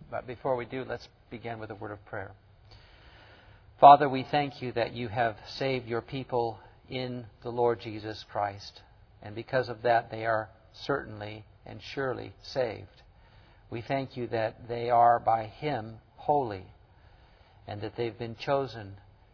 But before we do, let's begin with a word of prayer. Father, we thank you that you have saved your people in the Lord Jesus Christ. And because of that, they are certainly and surely saved. We thank you that they are by Him holy, and that they've been chosen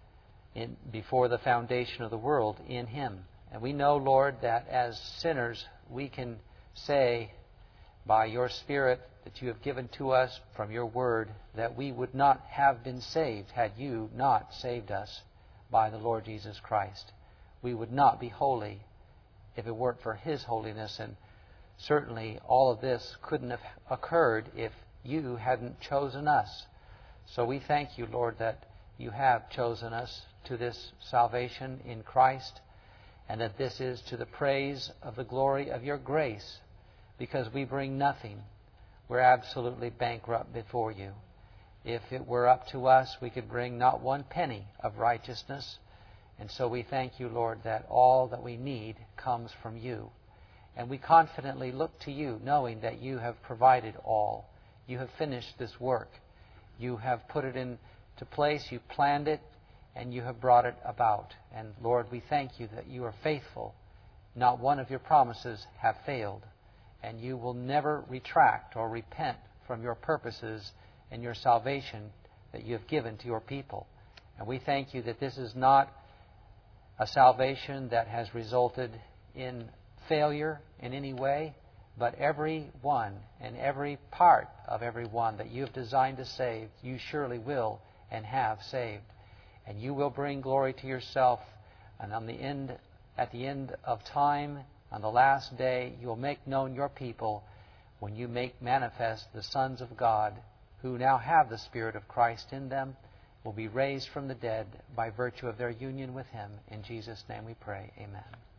before the foundation of the world in Him. And we know, Lord, that as sinners we can say by your Spirit that you have given to us from your Word that we would not have been saved had you not saved us by the Lord Jesus Christ. We would not be holy if it weren't for His holiness, and certainly all of this couldn't have occurred if you hadn't chosen us. So we thank you, Lord, that you have chosen us to this salvation in Christ, and that this is to the praise of the glory of your grace, because we bring nothing. We're absolutely bankrupt before you. If it were up to us, we could bring not one penny of righteousness. And so we thank you, Lord, that all that we need comes from you. And we confidently look to you, knowing that you have provided all. You have finished this work. You have put it into place, you planned it, and you have brought it about. And Lord, we thank you that you are faithful. Not one of your promises have failed. And you will never retract or repent from your purposes and your salvation that you have given to your people. And we thank you that this is not a salvation that has resulted in failure in any way, but every one and every part of every one that you have designed to save, you surely will and have saved. And you will bring glory to yourself, and at the end of time, on the last day, you will make known your people when you make manifest the sons of God who now have the Spirit of Christ in them, will be raised from the dead by virtue of their union with Him. In Jesus' name we pray. Amen.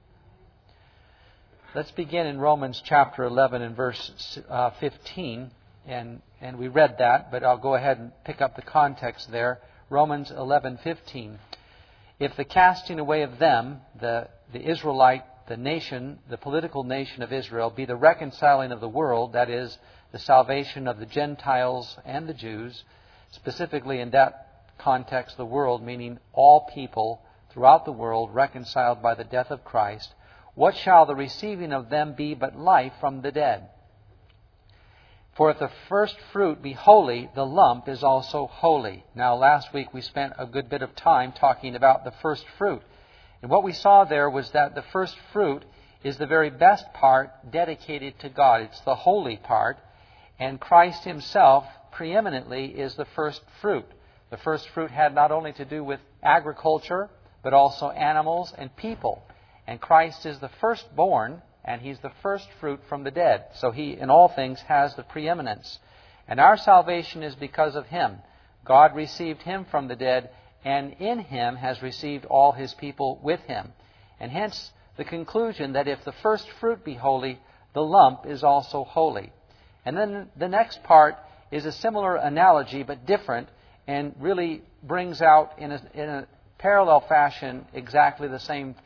Let's begin in Romans chapter 11 and verse 15. And we read that, but I'll go ahead and pick up the context there. Romans 11:15. If the casting away of them, the Israelite, the nation, the political nation of Israel, be the reconciling of the world, that is, the salvation of the Gentiles and the Jews, specifically in that context, the world, meaning all people throughout the world reconciled by the death of Christ, what shall the receiving of them be but life from the dead? For if the first fruit be holy, the lump is also holy. Now, last week we spent a good bit of time talking about the first fruit. And what we saw there was that the first fruit is the very best part dedicated to God. It's the holy part. And Christ Himself preeminently is the first fruit. The first fruit had not only to do with agriculture, but also animals and people. And Christ is the firstborn, and He's the first fruit from the dead. So He, in all things, has the preeminence. And our salvation is because of Him. God received Him from the dead, and in Him has received all His people with Him. And hence the conclusion that if the first fruit be holy, the lump is also holy. And then the next part is a similar analogy, but different, and really brings out in a parallel fashion exactly the same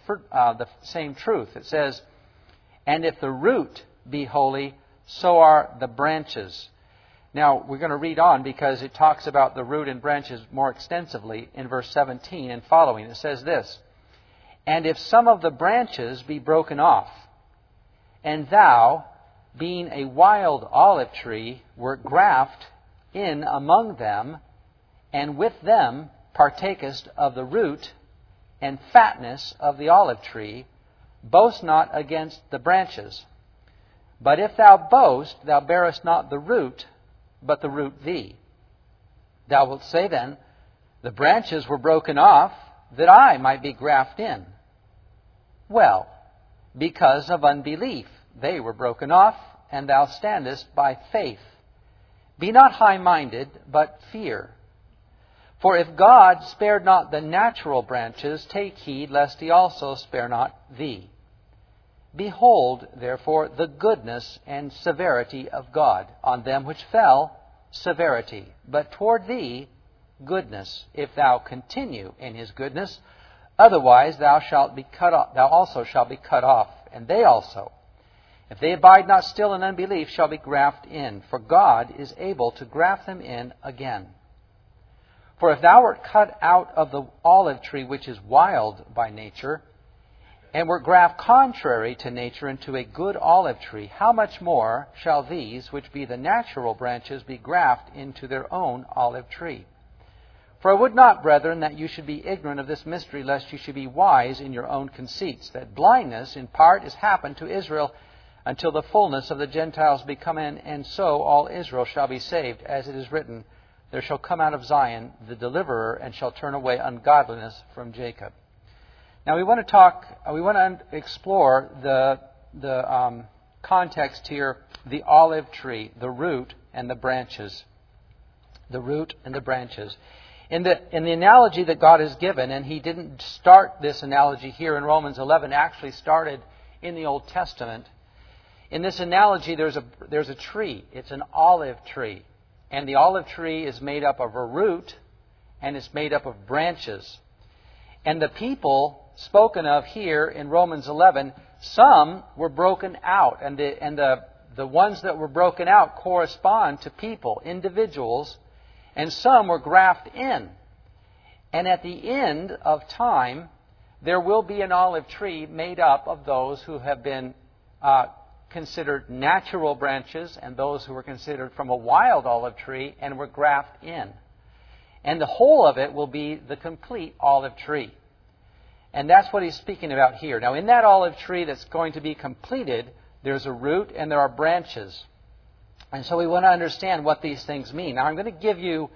truth. It says, and if the root be holy, so are the branches. Now, we're going to read on because it talks about the root and branches more extensively in verse 17 and following. It says this, and if some of the branches be broken off, and thou, being a wild olive tree, wert graft in among them, and with them partakest of the root and fatness of the olive tree, boast not against the branches. But if thou boast, thou bearest not the root, but the root thee. Thou wilt say then, the branches were broken off, that I might be grafted in. Well, because of unbelief they were broken off, and thou standest by faith. Be not high-minded, but fear. For if God spared not the natural branches, take heed lest He also spare not thee. Behold, therefore, the goodness and severity of God. On them which fell, severity. But toward thee, goodness, if thou continue in His goodness. Otherwise thou shalt be cut off, thou also shalt be cut off, and they also. if they abide not still in unbelief, shall be grafted in. For God is able to graft them in again. For if thou wert cut out of the olive tree which is wild by nature, and were grafted contrary to nature into a good olive tree, how much more shall these, which be the natural branches, be grafted into their own olive tree? For I would not, brethren, that you should be ignorant of this mystery, lest you should be wise in your own conceits, that blindness in part is happened to Israel, until the fullness of the Gentiles be come in, and so all Israel shall be saved, as it is written, there shall come out of Zion the deliverer, and shall turn away ungodliness from Jacob. Now we want to explore the context here, the olive tree, the root and the branches. The root and the branches. In the analogy that God has given, and He didn't start this analogy here in Romans 11, actually started in the Old Testament. In this analogy, there's a tree. It's an olive tree. And the olive tree is made up of a root, and it's made up of branches. And the people spoken of here in Romans 11, some were broken out. And the ones that were broken out correspond to people, individuals, and some were grafted in. And at the end of time, there will be an olive tree made up of those who have been considered natural branches and those who were considered from a wild olive tree and were grafted in. And the whole of it will be the complete olive tree. And that's what he's speaking about here. Now, in that olive tree that's going to be completed, there's a root and there are branches. And so we want to understand what these things mean. Now, I'm going to give you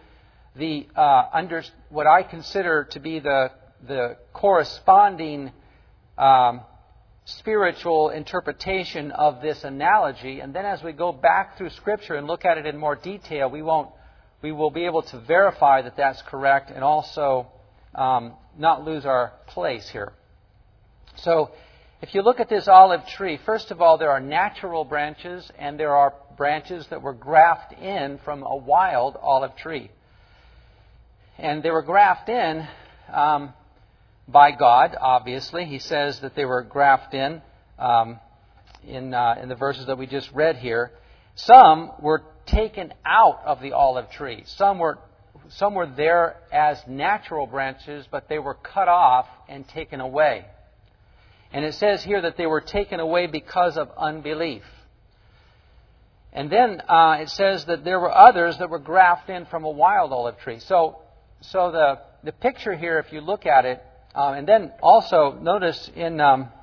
what I consider to be the corresponding spiritual interpretation of this analogy. And then as we go back through Scripture and look at it in more detail, we will be able to verify that that's correct and also not lose our place here. So, if you look at this olive tree, first of all, there are natural branches and there are branches that were grafted in from a wild olive tree. And they were grafted in by God, obviously. He says that they were grafted in the verses that we just read here. Some were taken out of the olive tree. Some were there as natural branches, but they were cut off and taken away. And it says here that they were taken away because of unbelief. And then it says that there were others that were grafted in from a wild olive tree. So the picture here, if you look at it, and then also notice in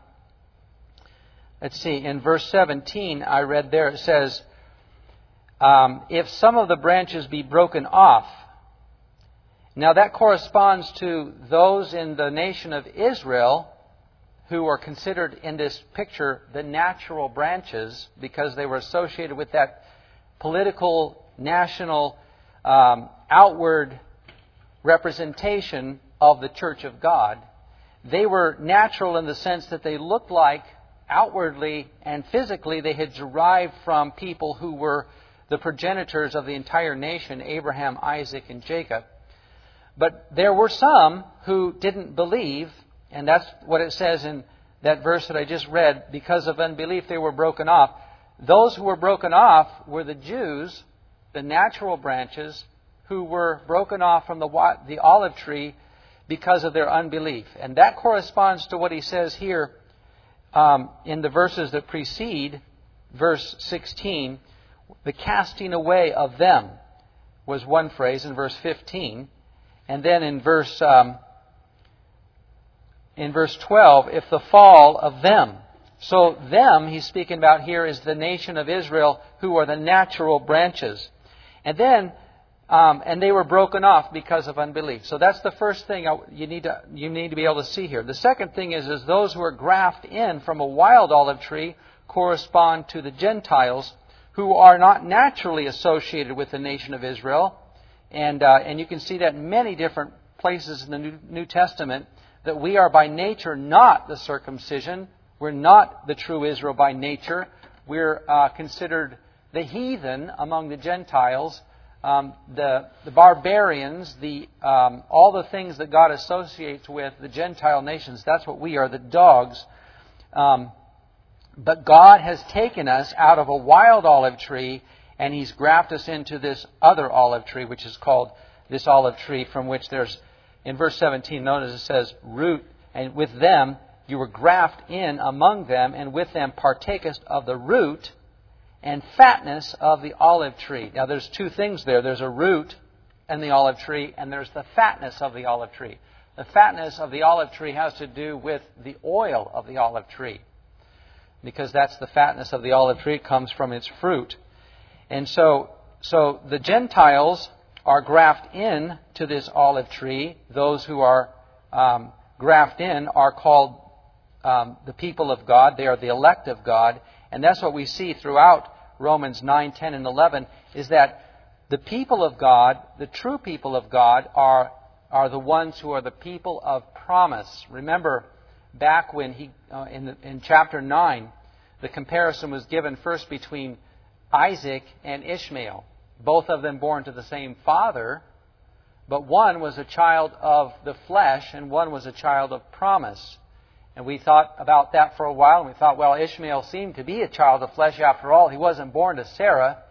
verse 17 I read there, it says, if some of the branches be broken off. Now that corresponds to those in the nation of Israel who are considered in this picture the natural branches because they were associated with that political, national, outward representation of the Church of God. They were natural in the sense that they looked like outwardly and physically they had derived from people who were the progenitors of the entire nation, Abraham, Isaac, and Jacob. But there were some who didn't believe, and that's what it says in that verse that I just read. Because of unbelief, they were broken off. Those who were broken off were the Jews, the natural branches, who were broken off from the olive tree because of their unbelief. And that corresponds to what he says here in the verses that precede verse 16. The casting away of them was one phrase in verse 15. And then in verse 12, if the fall of them. So them, he's speaking about here, is the nation of Israel who are the natural branches. And then, and they were broken off because of unbelief. So that's the first thing you need to be able to see here. The second thing is those who are grafted in from a wild olive tree correspond to the Gentiles who are not naturally associated with the nation of Israel. And you can see that in many different places in the New Testament, that we are by nature not the circumcision. We're not the true Israel by nature. We're considered the heathen among the Gentiles, the barbarians, all the things that God associates with the Gentile nations. That's what we are, the dogs. But God has taken us out of a wild olive tree, and He's grafted us into this other olive tree, which is called this olive tree, from which there's, in verse 17, notice it says, root, and with them you were grafted in among them, and with them partakest of the root and fatness of the olive tree. Now there's two things there. There's a root in the olive tree, and there's the fatness of the olive tree. The fatness of the olive tree has to do with the oil of the olive tree, because that's the fatness of the olive tree. It comes from its fruit. And so the Gentiles are grafted in to this olive tree. Those who are grafted in are called the people of God. They are the elect of God. And that's what we see throughout Romans 9, 10, and 11, is that the people of God, the true people of God, are the ones who are the people of promise. Remember, back when in chapter 9, the comparison was given first between Isaac and Ishmael. Both of them born to the same father, but one was a child of the flesh and one was a child of promise. And we thought about that for a while, and we thought, well, Ishmael seemed to be a child of flesh after all. He wasn't born to Sarah,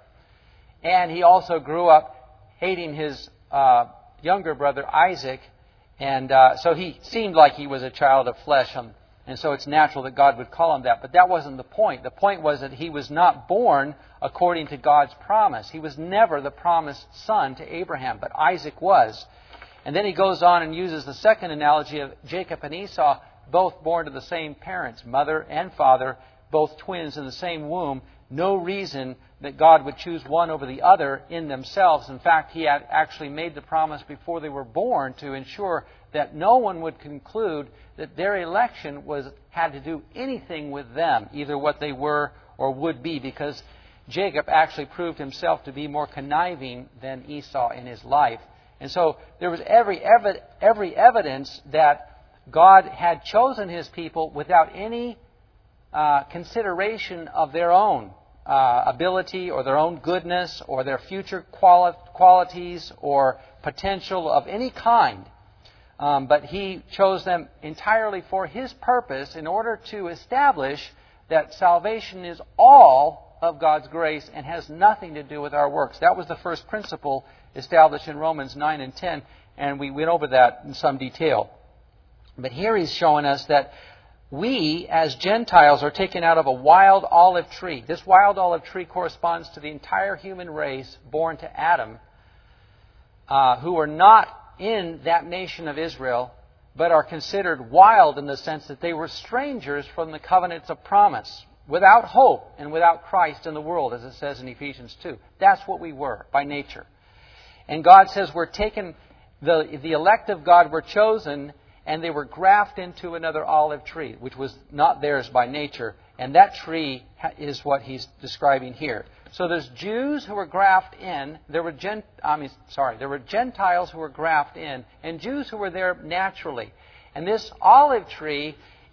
and he also grew up hating his younger brother Isaac, and so he seemed like he was a child of flesh, and so it's natural that God would call him that. But that wasn't the point. The point was that he was not born according to God's promise. He was never the promised son to Abraham, but Isaac was. And then he goes on and uses the second analogy of Jacob and Esau, both born to the same parents, mother and father, both twins in the same womb. No reason that God would choose one over the other in themselves. In fact, He had actually made the promise before they were born to ensure that no one would conclude that their election had to do anything with them, either what they were or would be, because Jacob actually proved himself to be more conniving than Esau in his life. And so there was every evidence that God had chosen His people without any consideration of their own ability or their own goodness or their future qualities or potential of any kind. But He chose them entirely for His purpose in order to establish that salvation is all of God's grace and has nothing to do with our works. That was the first principle established in Romans 9 and 10, and we went over that in some detail. But here He's showing us that we, as Gentiles, are taken out of a wild olive tree. This wild olive tree corresponds to the entire human race born to Adam, who are not in that nation of Israel, but are considered wild in the sense that they were strangers from the covenants of promise, without hope and without Christ in the world, as it says in Ephesians 2. That's what we were by nature. And God says we're taken, the elect of God were chosen, and they were grafted into another olive tree, which was not theirs by nature. And that tree is what He's describing here. So there's Jews who were grafted in. There were Gentiles who were grafted in, and Jews who were there naturally. And this olive tree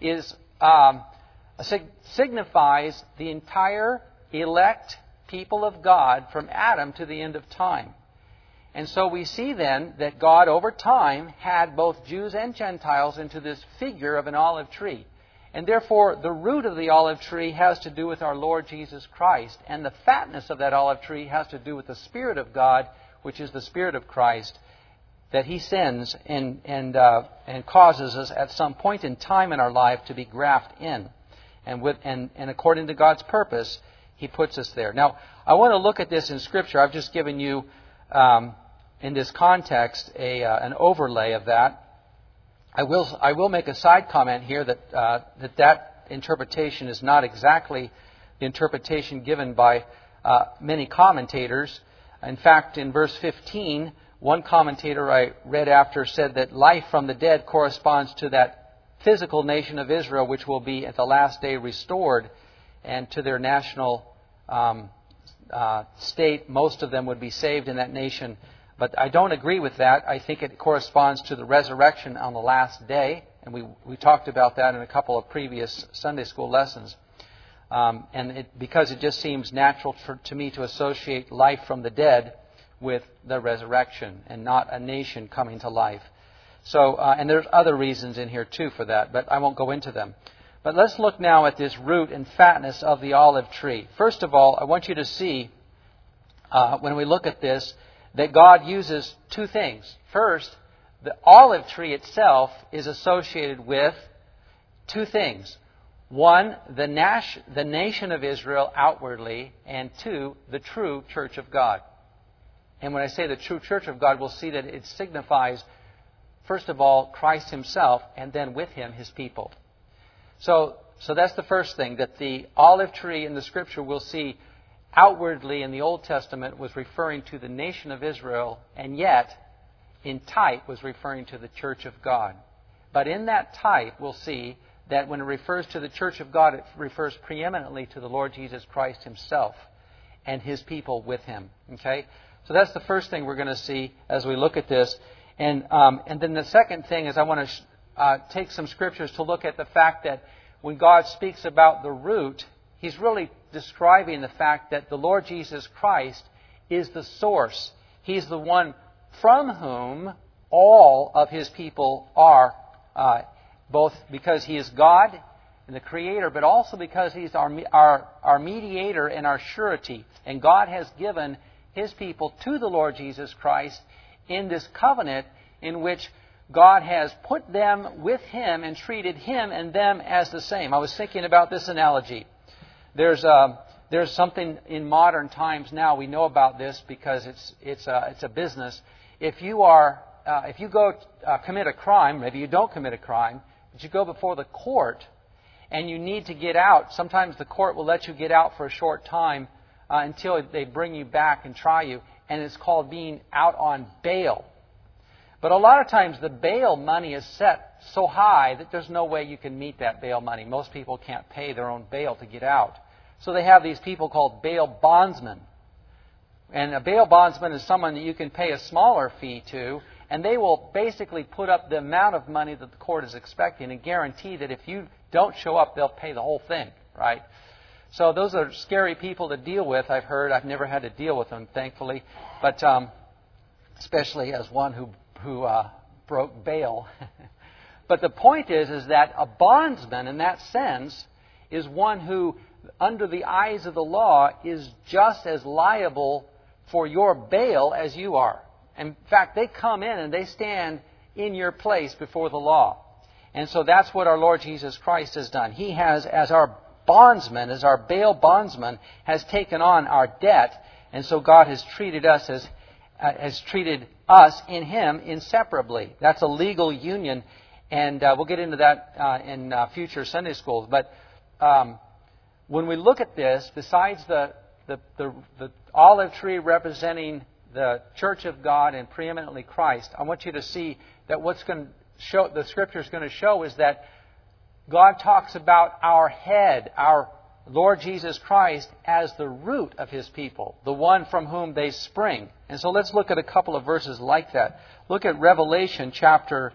signifies the entire elect people of God from Adam to the end of time. And so we see then that God over time had both Jews and Gentiles into this figure of an olive tree. And therefore the root of the olive tree has to do with our Lord Jesus Christ. And the fatness of that olive tree has to do with the Spirit of God, which is the Spirit of Christ, that He sends and causes us at some point in time in our life to be grafted in. And according to God's purpose, He puts us there. Now, I want to look at this in Scripture. I've just given you in this context an overlay of that. I will make a side comment here that interpretation is not exactly the interpretation given by many commentators. In fact, in verse 15, one commentator I read after said that life from the dead corresponds to that physical nation of Israel, which will be at the last day restored, and to their national state. Most of them would be saved in that nation. But I don't agree with that. I think it corresponds to the resurrection on the last day. And we talked about that in a couple of previous Sunday school lessons. Because it just seems natural to me to associate life from the dead with the resurrection and not a nation coming to life. So, and there's other reasons in here too for that, but I won't go into them. But let's look now at this root and fatness of the olive tree. First of all, I want you to see, when we look at this, that God uses two things. First, the olive tree itself is associated with two things. One, the nation of Israel outwardly, and two, the true church of God. And when I say the true church of God, we'll see that it signifies, first of all, Christ Himself, and then with Him, His people. So that's the first thing, that the olive tree in the Scripture we'll see outwardly in the Old Testament was referring to the nation of Israel, and yet in type was referring to the church of God. But in that type, we'll see that when it refers to the church of God, it refers preeminently to the Lord Jesus Christ Himself and His people with Him. Okay? So that's the first thing we're going to see as we look at this. And then the second thing is I want to take some scriptures to look at the fact that when God speaks about the root, He's really describing the fact that the Lord Jesus Christ is the source. He's the one from whom all of His people are, both because He is God and the Creator, but also because He's our mediator and our surety. And God has given His people to the Lord Jesus Christ in this covenant in which God has put them with Him and treated Him and them as the same. I was thinking about this analogy. There's something in modern times now, we know about this because it's a business. If you go commit a crime, maybe you don't commit a crime, but you go before the court and you need to get out, sometimes the court will let you get out for a short time until they bring you back and try you, and it's called being out on bail. But a lot of times the bail money is set so high that there's no way you can meet that bail money. Most people can't pay their own bail to get out. So they have these people called bail bondsmen. And a bail bondsman is someone that you can pay a smaller fee to, and they will basically put up the amount of money that the court is expecting and guarantee that if you don't show up, they'll pay the whole thing, right? So those are scary people to deal with, I've heard. I've never had to deal with them, thankfully, but especially as one who broke bail. But the point is that a bondsman, in that sense, is one who, under the eyes of the law, is just as liable for your bail as you are. In fact, they come in and they stand in your place before the law. And so that's what our Lord Jesus Christ has done. He has, as our bondsman, as our bail bondsman, has taken on our debt. And so God has treated us in Him inseparably. That's a legal union. And we'll get into that in future Sunday schools. But when we look at this, besides the olive tree representing the church of God and preeminently Christ, I want you to see that the Scripture is going to show is that God talks about our head, our Lord Jesus Christ, as the root of His people, the one from whom they spring. And so let's look at a couple of verses like that. Look at Revelation chapter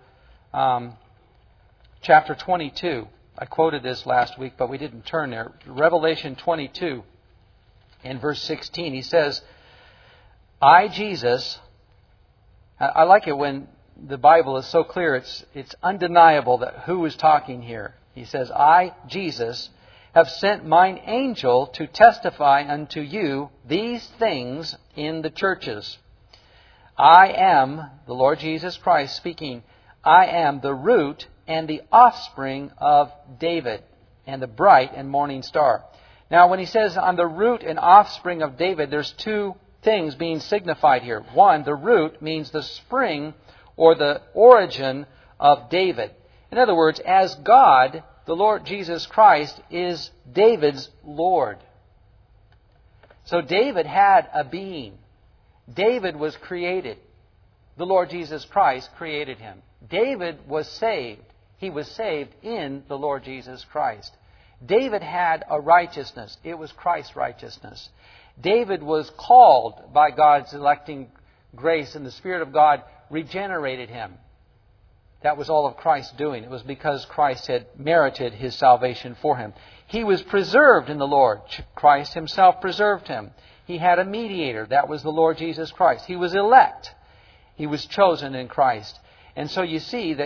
22. I quoted this last week, but we didn't turn there. Revelation 22, in verse 16, He says, I, Jesus, I like it when the Bible is so clear, it's undeniable that who is talking here. He says, I, Jesus, have sent mine angel to testify unto you these things in the churches. I am, the Lord Jesus Christ speaking, I am the root and the offspring of David, and the bright and morning star. Now, when he says, I'm the root and offspring of David, there's two things being signified here. One, the root means the spring or the origin of David. In other words, as God, the Lord Jesus Christ is David's Lord. So David had a being. David was created. The Lord Jesus Christ created him. David was saved. He was saved in the Lord Jesus Christ. David had a righteousness. It was Christ's righteousness. David was called by God's electing grace, and the Spirit of God regenerated him. That was all of Christ's doing. It was because Christ had merited his salvation for him. He was preserved in the Lord. Christ Himself preserved him. He had a mediator. That was the Lord Jesus Christ. He was elect. He was chosen in Christ. And so you see that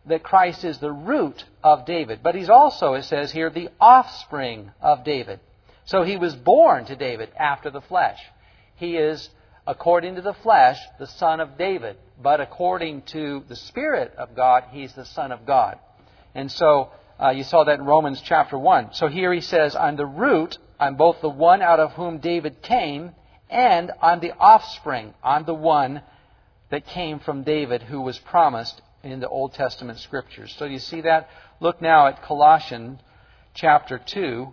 that Christ is the root of David. But He's also, it says here, the offspring of David. So He was born to David after the flesh. He is, according to the flesh, the son of David. But according to the Spirit of God, He's the Son of God. And so you saw that in Romans chapter 1. So here he says, I'm the root, I'm both the one out of whom David came, and I'm the offspring. I'm the one that came from David who was promised in the Old Testament Scriptures. So you see that? Look now at Colossians chapter 2.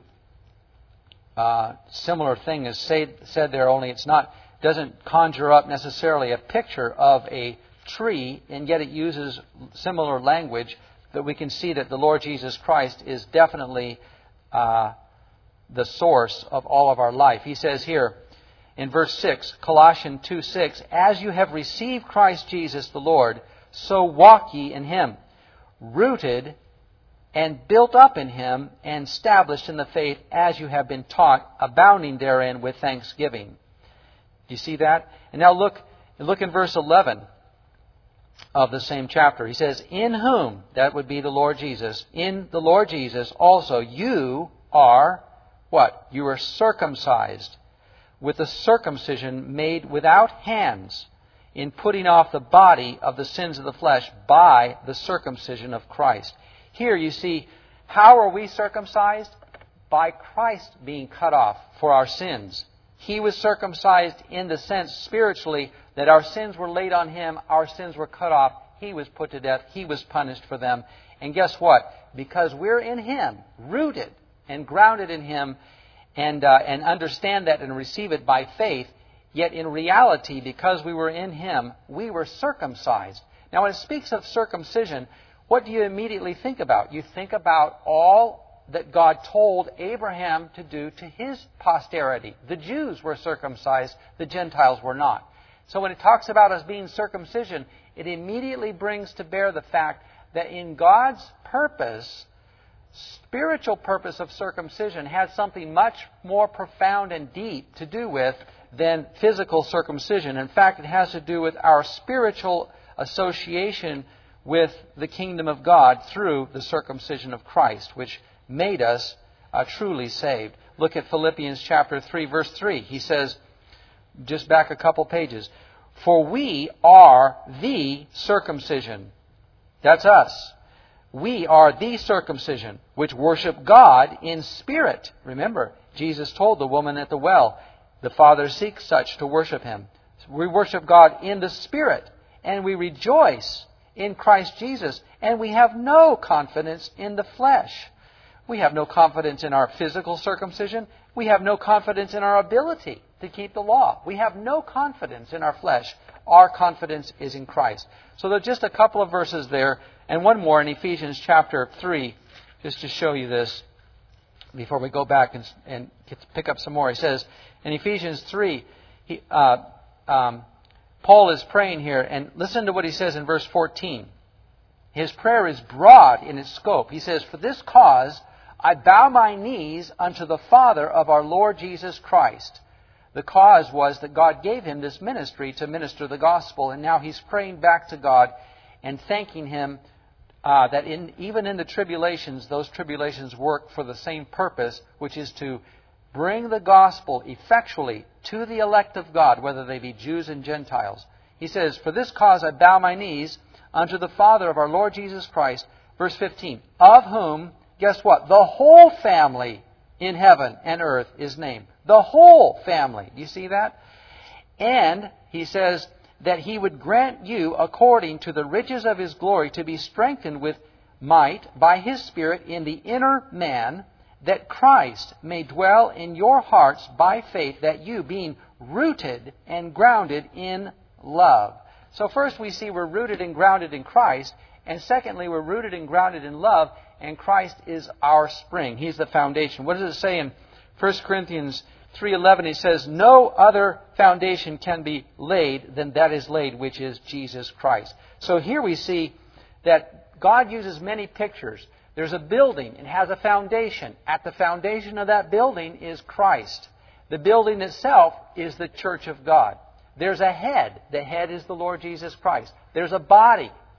Similar thing is said there, only it's not, doesn't conjure up necessarily a picture of a tree, and yet it uses similar language that we can see that the Lord Jesus Christ is definitely the source of all of our life. He says here in verse 6, Colossians 2:6, as you have received Christ Jesus the Lord, so walk ye in Him, rooted and built up in Him, and established in the faith as you have been taught, abounding therein with thanksgiving. Do you see that? And now look in verse 11 of the same chapter. He says, in whom, that would be the Lord Jesus, in the Lord Jesus also you are, what? You are circumcised with the circumcision made without hands, in putting off the body of the sins of the flesh by the circumcision of Christ. Here you see, how are we circumcised? By Christ being cut off for our sins. He was circumcised in the sense spiritually that our sins were laid on Him, our sins were cut off, He was put to death, He was punished for them. And guess what? Because we're in Him, rooted and grounded in Him, and understand that and receive it by faith, yet in reality, because we were in Him, we were circumcised. Now when it speaks of circumcision, what do you immediately think about? You think about all that God told Abraham to do to his posterity. The Jews were circumcised, the Gentiles were not. So when it talks about us being circumcision, it immediately brings to bear the fact that in God's purpose, spiritual purpose of circumcision has something much more profound and deep to do with than physical circumcision. In fact, it has to do with our spiritual association with the kingdom of God through the circumcision of Christ, which made us truly saved. Look at Philippians chapter 3, verse 3. He says, just back a couple pages, for we are the circumcision. That's us. We are the circumcision, which worship God in spirit. Remember, Jesus told the woman at the well, the Father seeks such to worship Him. We worship God in the Spirit, and we rejoice in Christ Jesus, and we have no confidence in the flesh. We have no confidence in our physical circumcision. We have no confidence in our ability to keep the law. We have no confidence in our flesh. Our confidence is in Christ. So there's just a couple of verses there, and one more in Ephesians chapter 3, just to show you this before we go back and pick up some more. He says, in Ephesians 3, Paul is praying here, and listen to what he says in verse 14. His prayer is broad in its scope. He says, for this cause I bow my knees unto the Father of our Lord Jesus Christ. The cause was that God gave him this ministry to minister the gospel, and now he's praying back to God and thanking Him that even in the tribulations, those tribulations work for the same purpose, which is to bring the gospel effectually to the elect of God, whether they be Jews and Gentiles. He says, for this cause I bow my knees unto the Father of our Lord Jesus Christ. Verse 15, of whom, guess what? The whole family in heaven and earth is named. The whole family. Do you see that? And he says that He would grant you, according to the riches of His glory, to be strengthened with might by His Spirit in the inner man, that Christ may dwell in your hearts by faith, that you, being rooted and grounded in love. So first we see we're rooted and grounded in Christ, and secondly we're rooted and grounded in love, and Christ is our spring. He's the foundation. What does it say in 1 Corinthians 3:11? He says, no other foundation can be laid than that is laid, which is Jesus Christ. So here we see that God uses many pictures. There's a building. It has a foundation. At the foundation of that building is Christ. The building itself is the church of God. There's a head. The head is the Lord Jesus Christ. There's a body.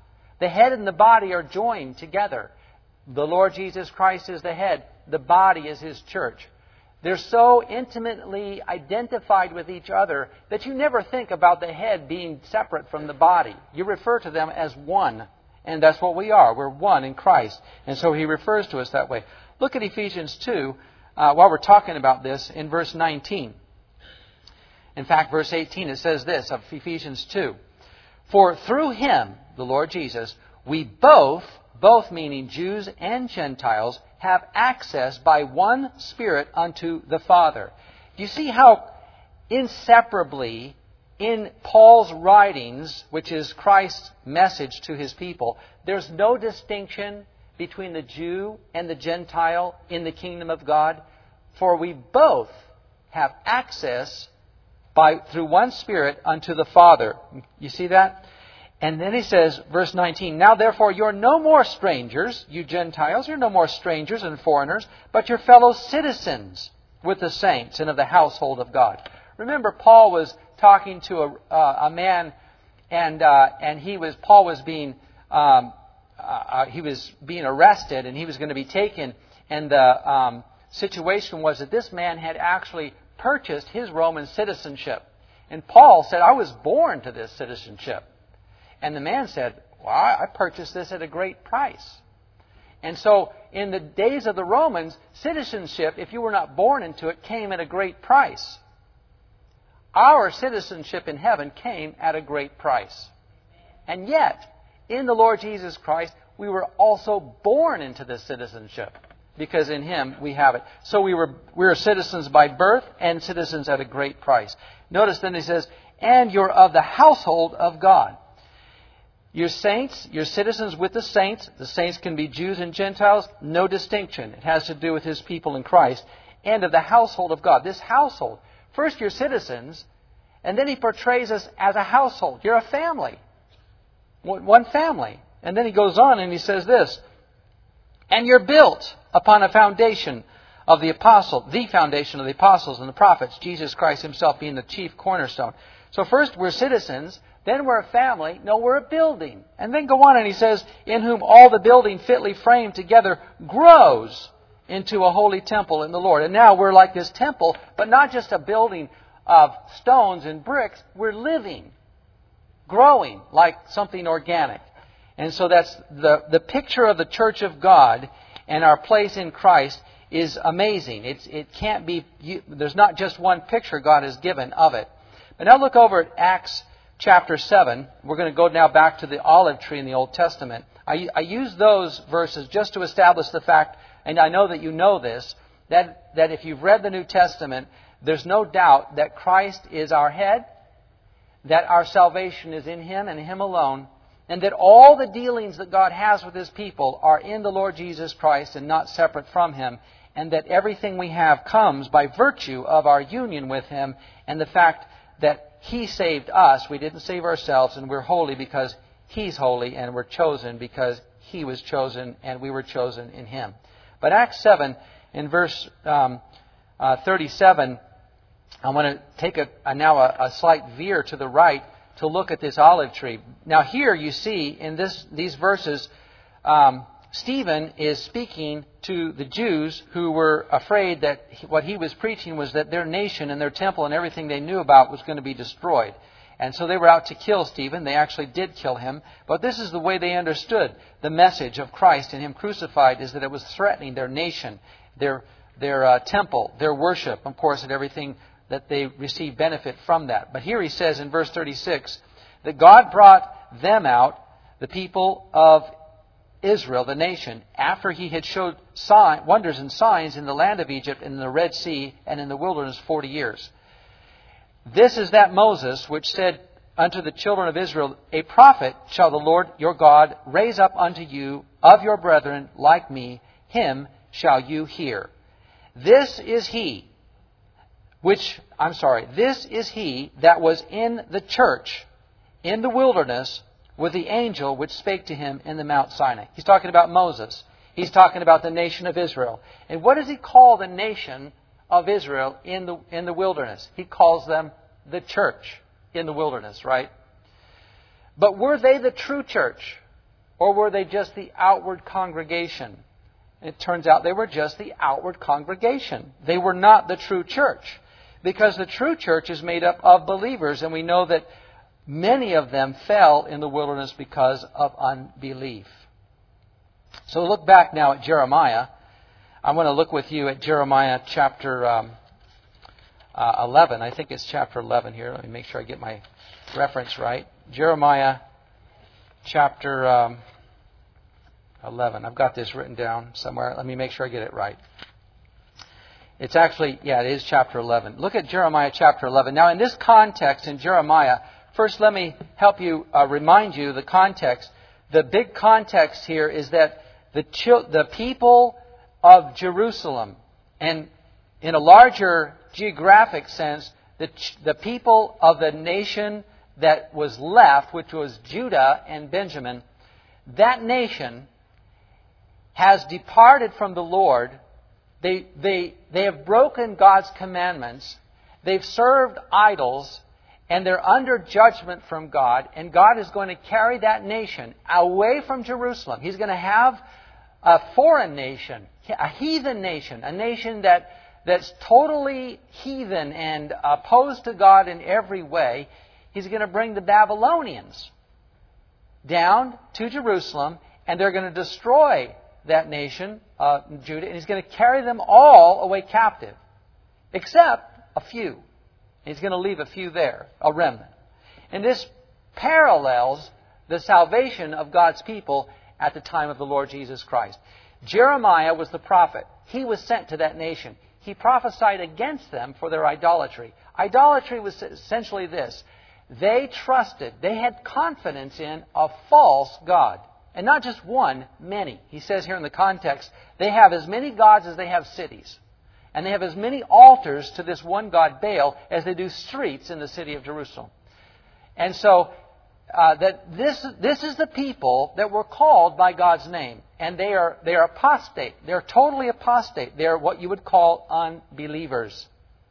The head and the body are joined together. The Lord Jesus Christ is the head. The body is His church. They're so intimately identified with each other that you never think about the head being separate from the body. You refer to them as one. And that's what we are. We're one in Christ. And so He refers to us that way. Look at Ephesians 2 while we're talking about this in verse 19. In fact, verse 18, it says this of Ephesians 2. For through Him, the Lord Jesus, we both meaning Jews and Gentiles, have access by one Spirit unto the Father. Do you see how inseparably in Paul's writings, which is Christ's message to His people, there's no distinction between the Jew and the Gentile in the kingdom of God? For we both have access through one Spirit unto the Father. You see that? And then he says, verse 19, Now therefore you're no more strangers, you Gentiles, you're no more strangers and foreigners, but you're fellow citizens with the saints and of the household of God. Remember, Paul was talking to a man, and Paul was being arrested, and he was going to be taken. And the situation was that this man had actually purchased his Roman citizenship. And Paul said, I was born to this citizenship. And the man said, well, I purchased this at a great price. And so in the days of the Romans, citizenship, if you were not born into it, came at a great price. Our citizenship in heaven came at a great price. And yet, in the Lord Jesus Christ, we were also born into this citizenship, because in Him we have it. So we were citizens by birth and citizens at a great price. Notice then he says, and you're of the household of God. You're saints, you're citizens with the saints. The saints can be Jews and Gentiles, no distinction. It has to do with His people in Christ. And of the household of God. This household. First you're citizens, and then he portrays us as a household. You're a family. One family. And then he goes on and he says this, and you're built upon a foundation of the foundation of the apostles and the prophets, Jesus Christ Himself being the chief cornerstone. So first we're citizens, then we're a family, no, we're a building. And then go on and he says, in whom all the building fitly framed together grows into a holy temple in the Lord. And now we're like this temple, but not just a building of stones and bricks, we're living, growing like something organic. And so that's the picture of the church of God and our place in Christ is amazing. It can't be, there's not just one picture God has given of it. But now look over at Acts chapter 7. We're going to go now back to the olive tree in the Old Testament. I use those verses just to establish the fact, and I know that you know this, that if you've read the New Testament, there's no doubt that Christ is our head, that our salvation is in Him and Him alone, and that all the dealings that God has with His people are in the Lord Jesus Christ and not separate from Him, and that everything we have comes by virtue of our union with Him and the fact that He saved us. We didn't save ourselves, and we're holy because He's holy, and we're chosen because He was chosen and we were chosen in Him. But Acts 7, in verse 37, I want to take a slight veer to the right to look at this olive tree. Now here you see in these verses, Stephen is speaking to the Jews who were afraid that what he was preaching was that their nation and their temple and everything they knew about was going to be destroyed. And so they were out to kill Stephen. They actually did kill him. But this is the way they understood the message of Christ and Him crucified, is that it was threatening their nation, their temple, their worship, of course, and everything that they received benefit from that. But here he says in verse 36 that God brought them out, the people of Israel, the nation, after He had showed wonders and signs in the land of Egypt and in the Red Sea and in the wilderness 40 years. This is that Moses which said unto the children of Israel, A prophet shall the Lord your God raise up unto you of your brethren like me, him shall you hear. This is he that was in the church in the wilderness with the angel which spake to him in the Mount Sinai. He's talking about Moses. He's talking about the nation of Israel. And what does he call the nation of Israel in the wilderness? He calls them the church in the wilderness, right? But were they the true church? Or were they just the outward congregation? It turns out they were just the outward congregation. They were not the true church. Because the true church is made up of believers, and we know that many of them fell in the wilderness because of unbelief. So look back now at Jeremiah. I want to look with you at Jeremiah chapter 11. I think it's chapter 11 here. Let me make sure I get my reference right. Jeremiah chapter 11. I've got this written down somewhere. Let me make sure I get it right. It's actually, it is chapter 11. Look at Jeremiah chapter 11. Now, in this context, in Jeremiah, first let me help you, remind you the context. The big context here is that the people of Jerusalem, and in a larger geographic sense, the people of the nation that was left, which was Judah and Benjamin, that nation has departed from the Lord. They have broken God's commandments. They've served idols, and they're under judgment from God. And God is going to carry that nation away from Jerusalem. He's going to have a foreign nation, a heathen nation, a nation that's totally heathen and opposed to God in every way. He's going to bring the Babylonians down to Jerusalem, and they're going to destroy that nation, Judah, and He's going to carry them all away captive, except a few. He's going to leave a few there, a remnant. And this parallels the salvation of God's people at the time of the Lord Jesus Christ. Jeremiah was the prophet. He was sent to that nation. He prophesied against them for their idolatry. Idolatry was essentially this. They trusted, they had confidence in a false god. And not just one, many. He says here in the context, they have as many gods as they have cities. And they have as many altars to this one god, Baal, as they do streets in the city of Jerusalem. And so, this is the people that were called by God's name. And they are apostate. They're totally apostate. They're what you would call unbelievers.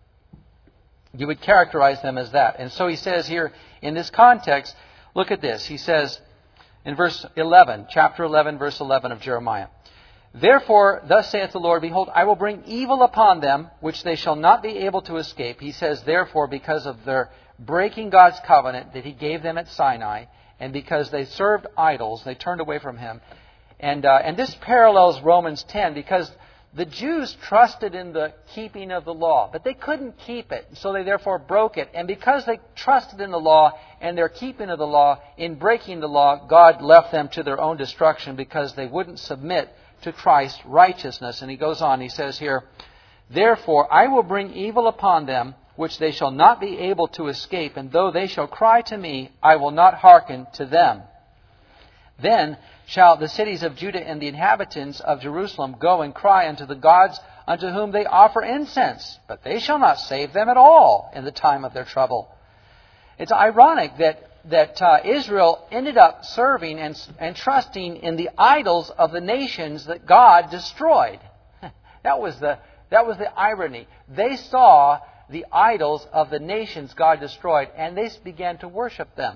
You would characterize them as that. And so he says here in this context, look at this. He says in verse 11, chapter 11, verse 11 of Jeremiah, "Therefore, thus saith the Lord, Behold, I will bring evil upon them, which they shall not be able to escape." He says, therefore, because of their breaking God's covenant that He gave them at Sinai, and because they served idols, they turned away from Him. And this parallels Romans 10, because the Jews trusted in the keeping of the law, but they couldn't keep it, so they therefore broke it. And because they trusted in the law and their keeping of the law, in breaking the law, God left them to their own destruction because they wouldn't submit to Christ's righteousness. And he goes on, he says here, "Therefore I will bring evil upon them, which they shall not be able to escape, and though they shall cry to me, I will not hearken to them. Then shall the cities of Judah and the inhabitants of Jerusalem go and cry unto the gods unto whom they offer incense, but they shall not save them at all in the time of their trouble." It's ironic that Israel ended up serving and trusting in the idols of the nations that God destroyed. That was the irony. They saw the idols of the nations God destroyed, and they began to worship them.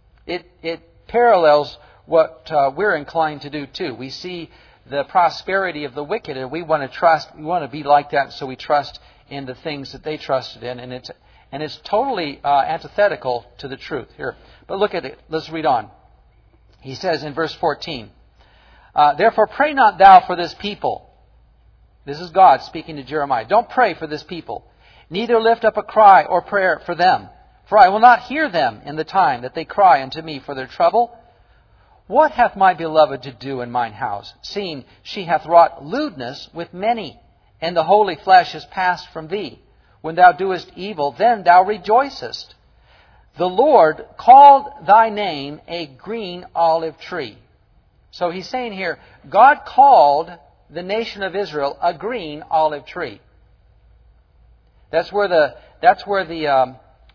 It parallels what we're inclined to do too. We see the prosperity of the wicked, and we want to be like that, so we trust in the things that they trusted in, and it's totally antithetical to the truth here. But look at it. Let's read on. He says in verse 14, "Therefore pray not thou for this people." This is God speaking to Jeremiah. "Don't pray for this people, neither lift up a cry or prayer for them. For I will not hear them in the time that they cry unto me for their trouble. What hath my beloved to do in mine house, seeing she hath wrought lewdness with many, and the holy flesh is passed from thee? When thou doest evil, then thou rejoicest. The Lord called thy name a green olive tree." So he's saying here, God called the nation of Israel a green olive tree. That's where the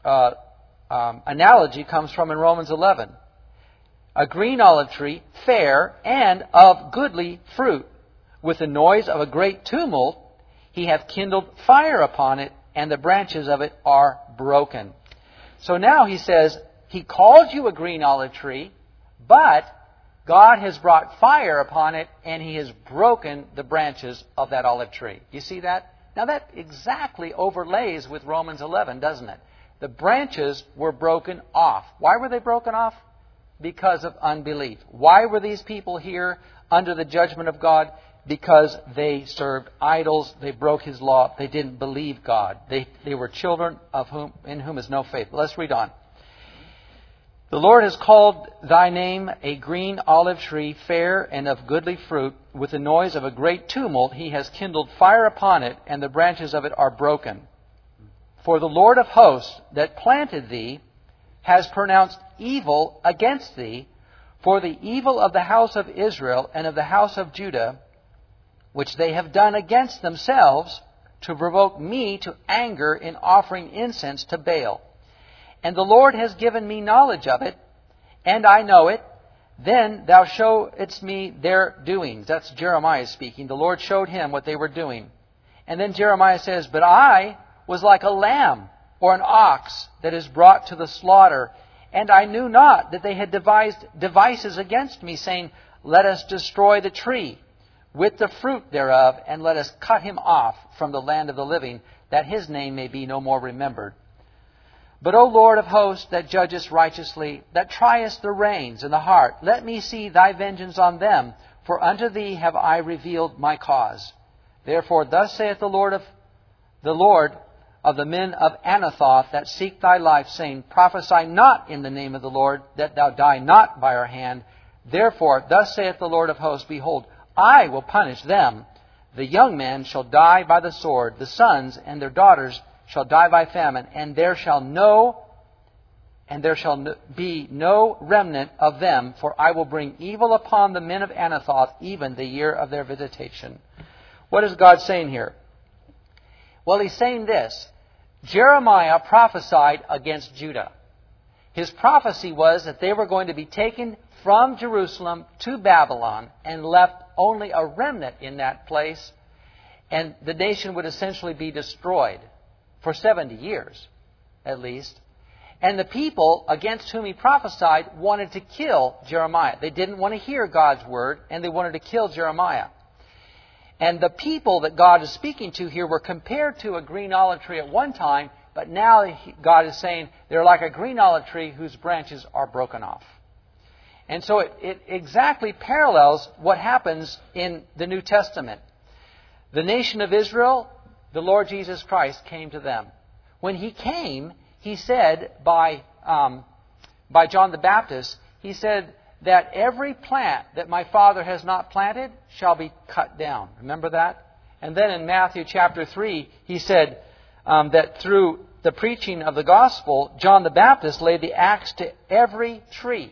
analogy comes from in Romans 11. A green olive tree, fair and of goodly fruit. With the noise of a great tumult, he hath kindled fire upon it, and the branches of it are broken. So now he says, He called you a green olive tree, but God has brought fire upon it, and He has broken the branches of that olive tree. You see that? Now that exactly overlays with Romans 11, doesn't it? The branches were broken off. Why were they broken off? Because of unbelief. Why were these people here under the judgment of God? Because they served idols. They broke His law. They didn't believe God. They were children in whom is no faith. Let's read on. The Lord has called thy name a green olive tree, fair and of goodly fruit. With the noise of a great tumult He has kindled fire upon it, and the branches of it are broken. For the Lord of hosts that planted thee has pronounced evil against thee, for the evil of the house of Israel and of the house of Judah, which they have done against themselves, to provoke me to anger in offering incense to Baal. And the Lord has given me knowledge of it, and I know it. Then thou showedst me their doings. That's Jeremiah speaking. The Lord showed him what they were doing. And then Jeremiah says, But I was like a lamb or an ox that is brought to the slaughter, and I knew not that they had devised devices against me, saying, Let us destroy the tree with the fruit thereof, and let us cut him off from the land of the living, that his name may be no more remembered. But, O Lord of hosts, that judgest righteously, that triest the reins and the heart, let me see thy vengeance on them, for unto thee have I revealed my cause. Therefore, thus saith the Lord of the men of Anathoth that seek thy life, saying, Prophesy not in the name of the Lord, that thou die not by our hand. Therefore, thus saith the Lord of hosts, Behold, I will punish them. The young men shall die by the sword, the sons and their daughters shall die by famine, and there shall be no remnant of them, for I will bring evil upon the men of Anathoth, even the year of their visitation. What is God saying here? Well, He's saying this. Jeremiah prophesied against Judah. His prophecy was that they were going to be taken from Jerusalem to Babylon and left only a remnant in that place, and the nation would essentially be destroyed for 70 years, at least. And the people against whom he prophesied wanted to kill Jeremiah. They didn't want to hear God's word, and they wanted to kill Jeremiah. And the people that God is speaking to here were compared to a green olive tree at one time, but now God is saying they're like a green olive tree whose branches are broken off. And so it exactly parallels what happens in the New Testament. The nation of Israel, the Lord Jesus Christ came to them. When He came, He said by John the Baptist, He said that every plant that my Father has not planted shall be cut down. Remember that? And then in Matthew chapter 3, He said that through the preaching of the gospel, John the Baptist laid the axe to every tree,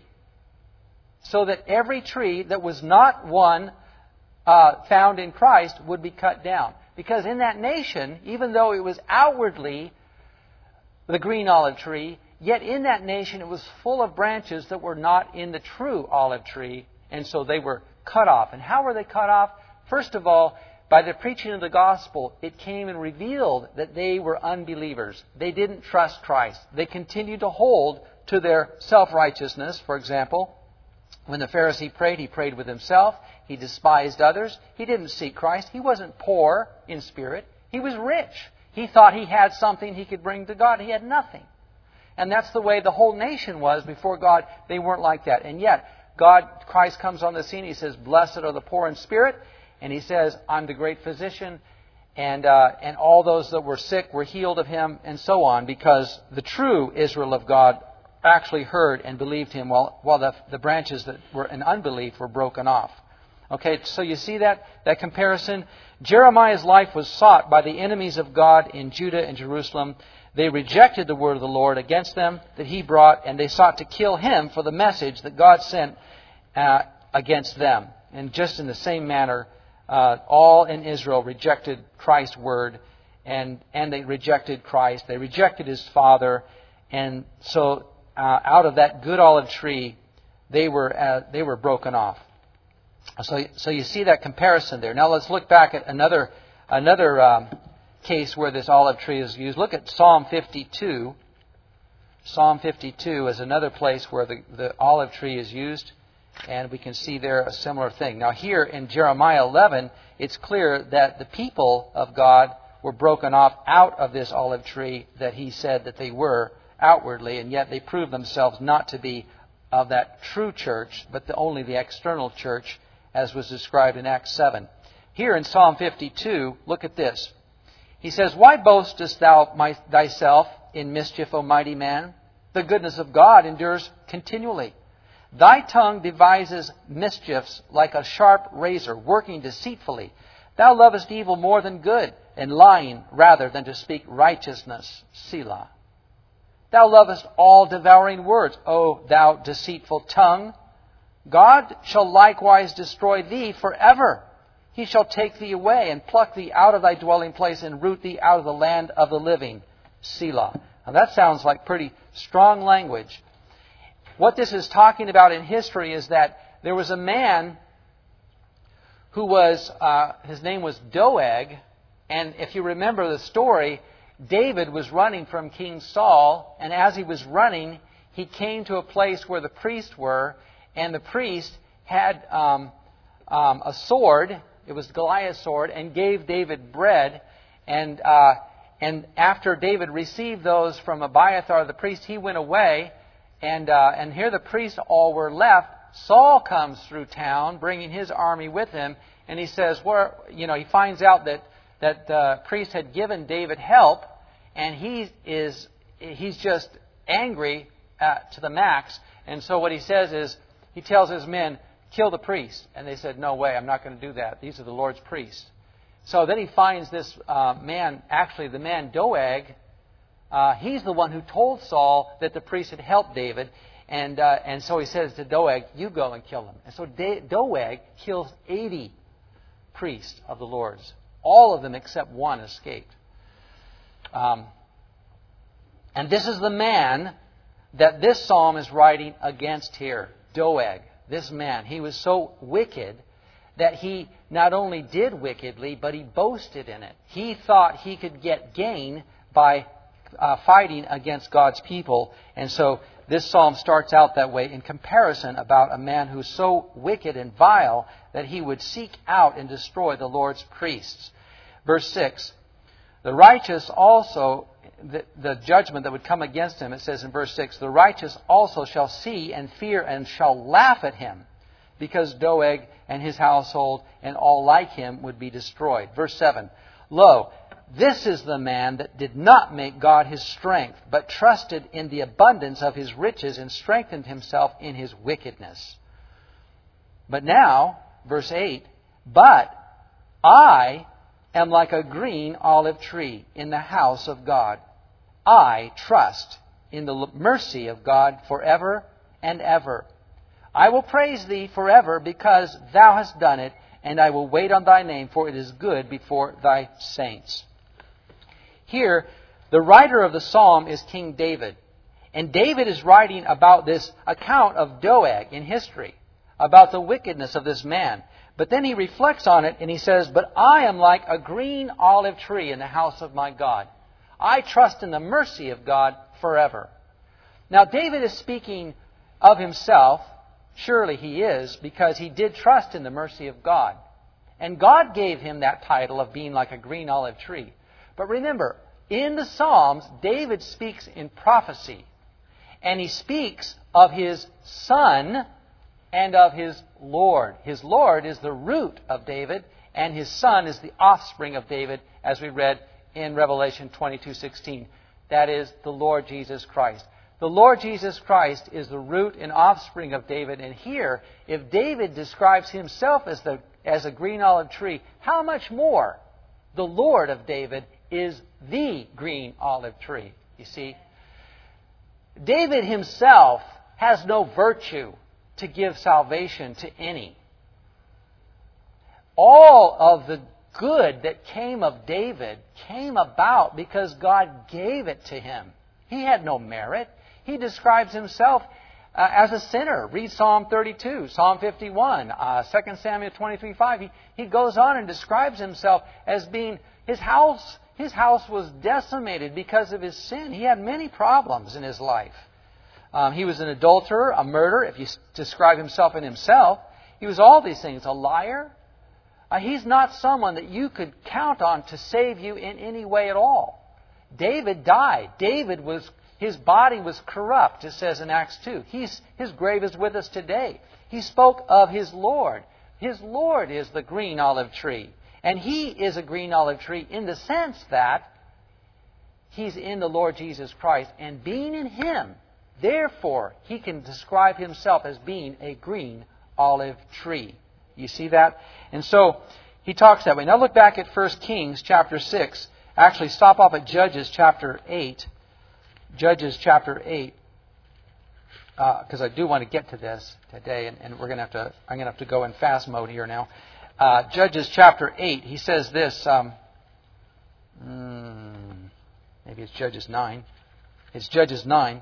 so that every tree that was not one found in Christ would be cut down. Because in that nation, even though it was outwardly the green olive tree, yet in that nation it was full of branches that were not in the true olive tree, and so they were cut off. And how were they cut off? First of all, by the preaching of the gospel, it came and revealed that they were unbelievers. They didn't trust Christ. They continued to hold to their self-righteousness. For example, when the Pharisee prayed, he prayed with himself. He despised others. He didn't seek Christ. He wasn't poor in spirit. He was rich. He thought he had something he could bring to God. He had nothing. And that's the way the whole nation was before God. They weren't like that. And yet, Christ comes on the scene. He says, Blessed are the poor in spirit. And He says, I'm the great physician. And all those that were sick were healed of Him, and so on, because the true Israel of God actually heard and believed Him, while the branches that were in unbelief were broken off. Okay, so you see that comparison? Jeremiah's life was sought by the enemies of God in Judah and Jerusalem. They rejected the word of the Lord against them that He brought, and they sought to kill him for the message that God sent against them. And just in the same manner, all in Israel rejected Christ's word, and they rejected Christ. They rejected His Father, and so out of that good olive tree, they were broken off. So you see that comparison there. Now let's look back at another case where this olive tree is used. Look at Psalm 52. Psalm 52 is another place where the olive tree is used. And we can see there a similar thing. Now here in Jeremiah 11, it's clear that the people of God were broken off out of this olive tree that he said that they were outwardly, and yet they proved themselves not to be of that true church, but only the external church, as was described in Acts 7. Here in Psalm 52, look at this. He says, "Why boastest thou thyself in mischief, O mighty man? The goodness of God endures continually. Thy tongue devises mischiefs like a sharp razor, working deceitfully. Thou lovest evil more than good, and lying rather than to speak righteousness. Selah. Thou lovest all devouring words, O thou deceitful tongue. God shall likewise destroy thee forever. He shall take thee away and pluck thee out of thy dwelling place and root thee out of the land of the living. Selah." Now that sounds like pretty strong language. What this is talking about in history is that there was a man who was, his name was Doeg, and if you remember the story, David was running from King Saul, and as he was running, he came to a place where the priests were, and the priest had a sword. It was Goliath's sword, and gave David bread. And after David received those from Abiathar the priest, he went away. And here the priests all were left. Saul comes through town, bringing his army with him, and he says, he finds out that the priest had given David help, and he's just angry to the max. And so what he says is, he tells his men, "Kill the priest." And they said, "No way, I'm not going to do that. These are the Lord's priests." So then he finds this man, actually the man Doeg. He's the one who told Saul that the priest had helped David. And so he says to Doeg, "You go and kill him." And so Doeg kills 80 priests of the Lord's. All of them except one escaped. And this is the man that this psalm is writing against here. Doeg, this man. He was so wicked that he not only did wickedly, but he boasted in it. He thought he could get gain by fighting against God's people. And so this psalm starts out that way in comparison about a man who's so wicked and vile that he would seek out and destroy the Lord's priests. Verse 6, the righteous also, the judgment that would come against him, it says in verse 6, "The righteous also shall see and fear and shall laugh at him, because Doeg and his household and all like him would be destroyed." Verse 7, "Lo, this is the man that did not make God his strength, but trusted in the abundance of his riches and strengthened himself in his wickedness." But now, verse 8, "But I am like a green olive tree in the house of God. I trust in the mercy of God forever and ever. I will praise thee forever because thou hast done it, and I will wait on thy name, for it is good before thy saints." Here, the writer of the psalm is King David. And David is writing about this account of Doeg in history, about the wickedness of this man. But then he reflects on it and he says, "But I am like a green olive tree in the house of my God. I trust in the mercy of God forever." Now, David is speaking of himself. Surely he is, because he did trust in the mercy of God. And God gave him that title of being like a green olive tree. But remember, in the Psalms, David speaks in prophecy. And he speaks of his son and of his Lord. His Lord is the root of David, and his son is the offspring of David, as we read in Revelation 22:16. That is the Lord Jesus Christ. The Lord Jesus Christ is the root and offspring of David. And here, if David describes himself as a green olive tree, how much more the Lord of David is the green olive tree, you see. David himself has no virtue to give salvation to any. All of the good that came of David came about because God gave it to him. He had no merit. He describes himself as a sinner. Read Psalm 32, Psalm 51, 2 Samuel 23:5. He goes on and describes himself as being his house. His house was decimated because of his sin. He had many problems in his life. He was an adulterer, a murderer, if you describe himself in himself. He was all these things, a liar. He's not someone that you could count on to save you in any way at all. David died. His body was corrupt, it says in Acts 2. His grave is with us today. He spoke of his Lord. His Lord is the green olive tree. And He is a green olive tree in the sense that He's in the Lord Jesus Christ. And being in Him, therefore, He can describe Himself as being a green olive tree. You see that? And so, He talks that way. Now look back at 1 Kings chapter 6. Actually, stop off at Judges chapter 8. Judges chapter 8. Because I do want to get to this today, and I'm going to have to go in fast mode here now. Judges chapter 8, he says this. Maybe it's Judges 9. It's Judges 9.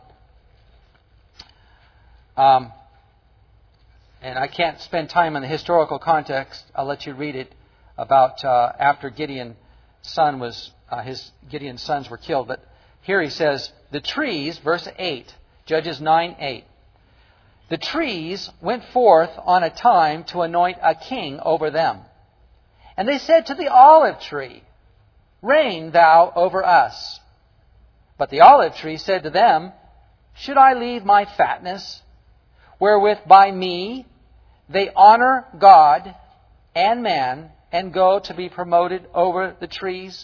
And I can't spend time on the historical context. I'll let you read it about after Gideon's sons were killed. But here he says, the trees, verse 8, Judges 9:8. The trees went forth on a time to anoint a king over them. And they said to the olive tree, reign thou over us. But the olive tree said to them, should I leave my fatness, wherewith by me they honor God and man, and go to be promoted over the trees?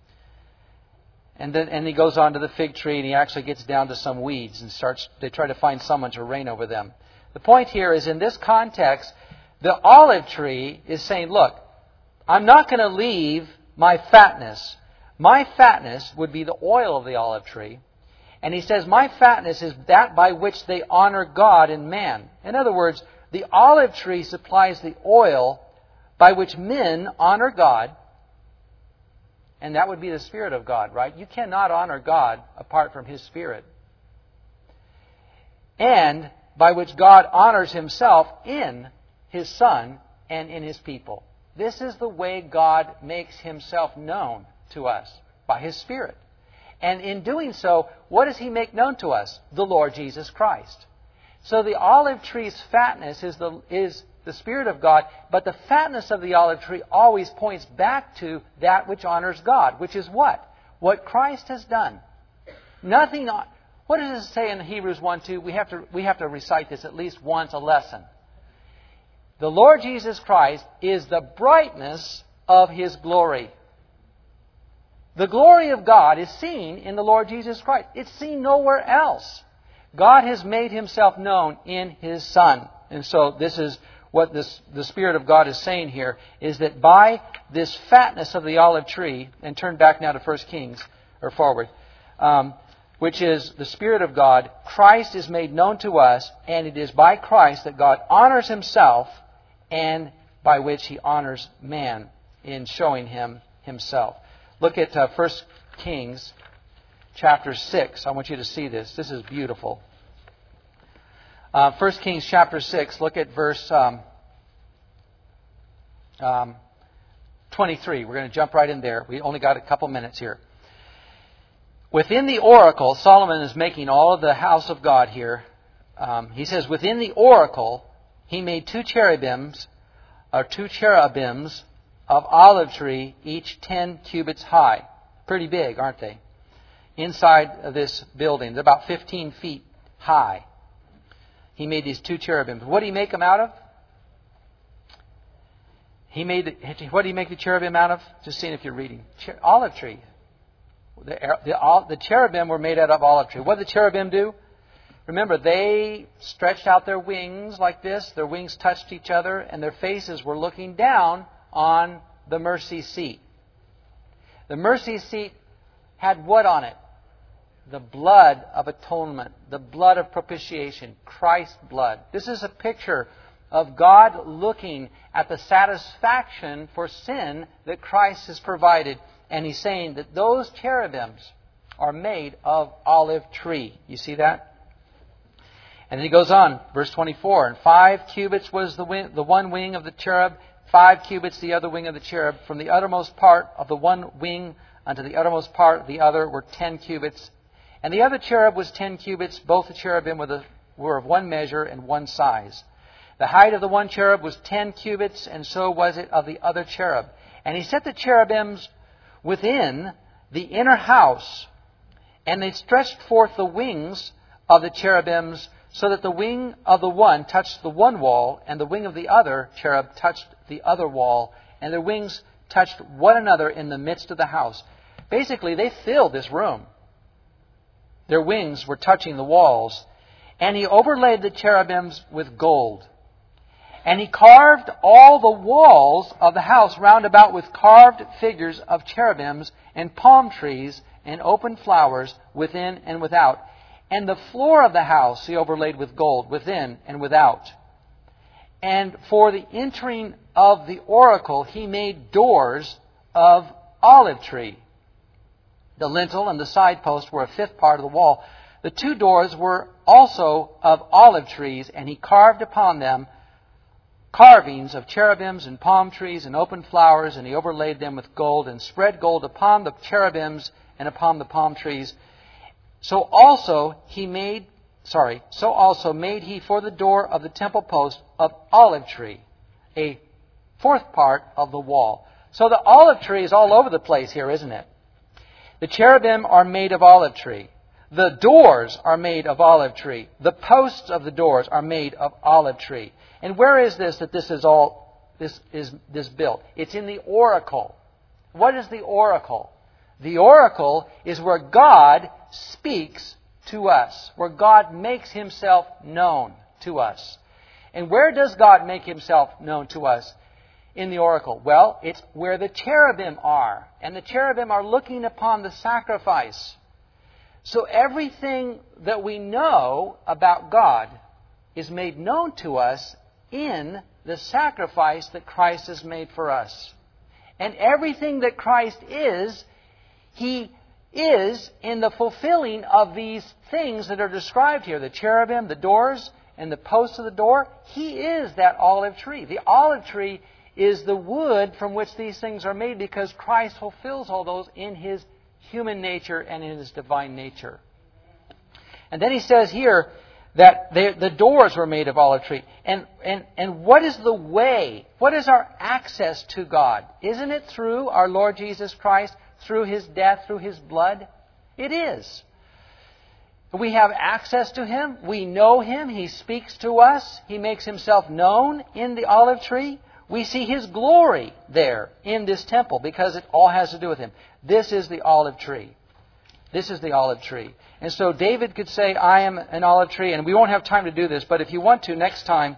And he goes on to the fig tree, and he actually gets down to some weeds, and they try to find someone to reign over them. The point here is, in this context, the olive tree is saying, look, I'm not going to leave my fatness. My fatness would be the oil of the olive tree. And he says, my fatness is that by which they honor God and man. In other words, the olive tree supplies the oil by which men honor God. And that would be the Spirit of God, right? You cannot honor God apart from His Spirit. And by which God honors Himself in His Son and in His people. This is the way God makes Himself known to us, by His Spirit. And in doing so, what does He make known to us? The Lord Jesus Christ. So the olive tree's fatness is the Spirit of God, but the fatness of the olive tree always points back to that which honors God, which is what? What Christ has done. Nothing. What does it say in Hebrews 1:2? We have to recite this at least once a lesson. The Lord Jesus Christ is the brightness of His glory. The glory of God is seen in the Lord Jesus Christ. It's seen nowhere else. God has made Himself known in His Son. And so this is what the Spirit of God is saying here, is that by this fatness of the olive tree, and turn back now to 1 Kings, or forward, which is the Spirit of God, Christ is made known to us, and it is by Christ that God honors Himself, and by which He honors man in showing Him Himself. Look at 1 Kings chapter 6. I want you to see this. This is beautiful. 1 Kings chapter 6, look at verse 23. We're going to jump right in there. We only got a couple minutes here. Within the oracle, Solomon is making all of the house of God here. He says, within the oracle, he made two cherubims of olive tree, each 10 cubits high. Pretty big, aren't they? Inside of this building. They're about 15 feet high. He made these two cherubims. What did He make them out of? What did He make the cherubim out of? Just seeing if you're reading. Olive tree. The cherubim were made out of olive tree. What did the cherubim do? Remember, they stretched out their wings like this. Their wings touched each other, and their faces were looking down on the mercy seat. The mercy seat had what on it? The blood of atonement, the blood of propitiation, Christ's blood. This is a picture of God looking at the satisfaction for sin that Christ has provided. And He's saying that those cherubims are made of olive tree. You see that? And then He goes on, verse 24. And 5 cubits was the one wing of the cherub, 5 cubits the other wing of the cherub. From the uttermost part of the one wing unto the uttermost part of the other were 10 cubits. And the other cherub was 10 cubits. Both the cherubim were of one measure and one size. The height of the one cherub was 10 cubits, and so was it of the other cherub. And he set the cherubims within the inner house, and they stretched forth the wings of the cherubims, so that the wing of the one touched the one wall, and the wing of the other cherub touched the other wall, and their wings touched one another in the midst of the house. Basically, they filled this room. Their wings were touching the walls. And he overlaid the cherubims with gold. And he carved all the walls of the house round about with carved figures of cherubims and palm trees and open flowers within and without. And the floor of the house he overlaid with gold within and without. And for the entering of the oracle he made doors of olive tree. The lintel and the side post were a fifth part of the wall. The two doors were also of olive trees, and he carved upon them carvings of cherubims and palm trees and open flowers, and he overlaid them with gold and spread gold upon the cherubims and upon the palm trees. So also made he for the door of the temple post of olive tree, a fourth part of the wall. So the olive tree is all over the place here, isn't it? The cherubim are made of olive tree. The doors are made of olive tree. The posts of the doors are made of olive tree. And where is this that this is built? It's in the oracle. What is the oracle? The oracle is where God speaks to us, where God makes Himself known to us. And where does God make Himself known to us in the oracle? Well, it's where the cherubim are. And the cherubim are looking upon the sacrifice. So everything that we know about God is made known to us in the sacrifice that Christ has made for us. And everything that Christ is, He is in the fulfilling of these things that are described here. The cherubim, the doors, and the posts of the door. He is that olive tree. The olive tree is the wood from which these things are made, because Christ fulfills all those in His human nature and in His divine nature. And then he says here that the doors were made of olive tree. And what is the way? What is our access to God? Isn't it through our Lord Jesus Christ, through His death, through His blood? It is. We have access to Him. We know Him. He speaks to us. He makes Himself known in the olive tree. We see His glory there in this temple because it all has to do with Him. This is the olive tree. This is the olive tree. And so David could say, I am an olive tree. And we won't have time to do this, but if you want to, next time,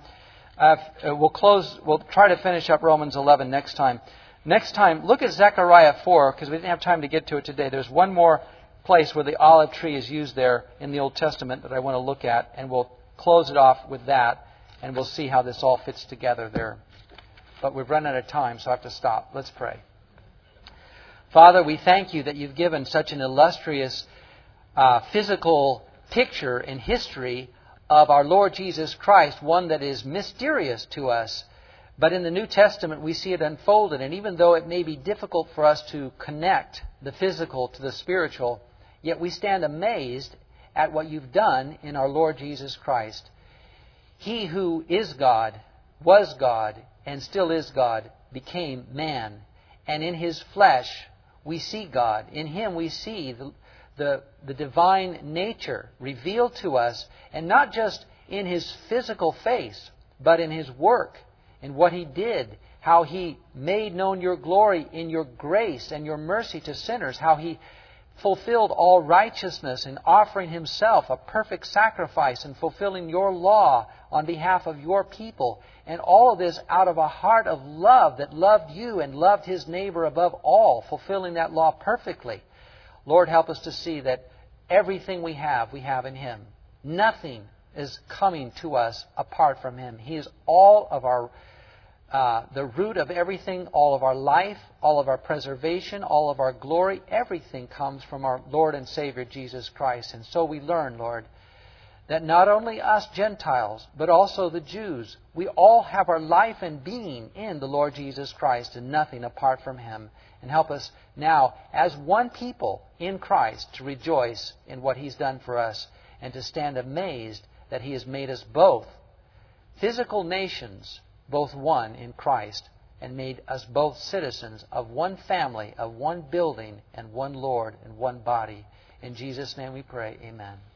we'll try to finish up Romans 11 next time. Next time, look at Zechariah 4, because we didn't have time to get to it today. There's one more place where the olive tree is used there in the Old Testament that I want to look at, and we'll close it off with that, and we'll see how this all fits together there. But we've run out of time, so I have to stop. Let's pray. Father, we thank You that You've given such an illustrious physical picture in history of our Lord Jesus Christ, one that is mysterious to us. But in the New Testament, we see it unfolded. And even though it may be difficult for us to connect the physical to the spiritual, yet we stand amazed at what You've done in our Lord Jesus Christ. He who is God, was God, and still is God, became man. And in His flesh, we see God. In Him, we see the divine nature revealed to us, and not just in His physical face, but in His work, in what He did, how He made known Your glory in Your grace and Your mercy to sinners, how He fulfilled all righteousness in offering Himself a perfect sacrifice and fulfilling Your law on behalf of Your people. And all of this out of a heart of love that loved You and loved His neighbor above all, fulfilling that law perfectly. Lord, help us to see that everything we have in Him. Nothing is coming to us apart from Him. He is all of our, the root of everything, all of our life, all of our preservation, all of our glory. Everything comes from our Lord and Savior Jesus Christ. And so we learn, Lord, that not only us Gentiles, but also the Jews, we all have our life and being in the Lord Jesus Christ and nothing apart from Him. And help us now, as one people in Christ, to rejoice in what He's done for us and to stand amazed that He has made us both physical nations, both one in Christ, and made us both citizens of one family, of one building, and one Lord, and one body. In Jesus' name we pray, amen.